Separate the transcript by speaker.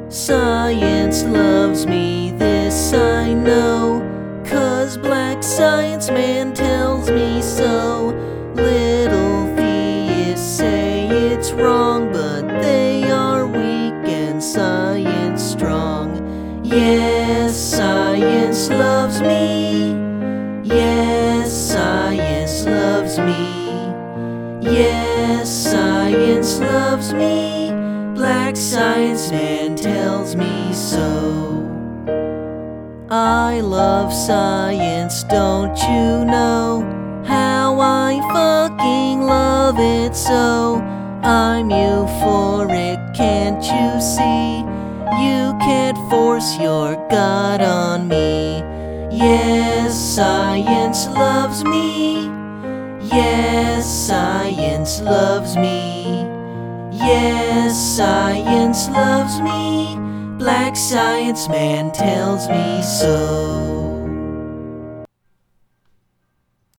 Speaker 1: Science loves me, this I know, 'cause black science man tells me so. Little theists say it's wrong, but they are weak and science strong. Yes, science loves me. Yes, science loves me. Yes, science loves me. Black science man tells me so. I love science, don't you know how I fucking love it so? I'm euphoric, can't you see? You can't force your God on me. Yes, science loves me. Yes, science loves me. Yes, science loves me. Black science man tells me so.